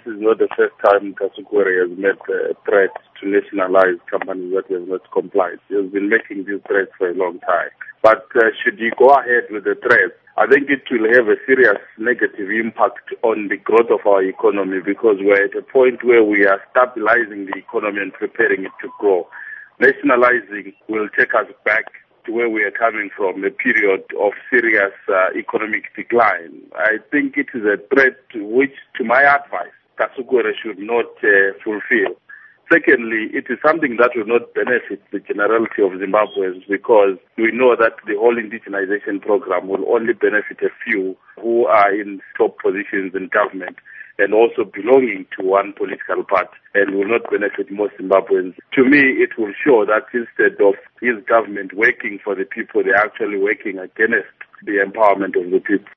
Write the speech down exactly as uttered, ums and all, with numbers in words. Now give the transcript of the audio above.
is not the first time Kasukure has made a threat to nationalize companies that have not complied. He has been making these threats for a long time. But uh, should he go ahead with the threat, I think it will have a serious negative impact on the growth of our economy, because we're at a point where we are stabilizing the economy and preparing it to grow. Nationalizing will take us back to where we are coming from, a period of serious uh, economic decline. I think it is a threat which, to my advice, Kasukure should not uh, fulfill. Secondly, it is something that will not benefit the generality of Zimbabweans, because we know that the whole indigenization program will only benefit a few who are in top positions in government and also belonging to one political party, and will not benefit most Zimbabweans. To me, it will show that instead of his government working for the people, they're actually working against the empowerment of the people.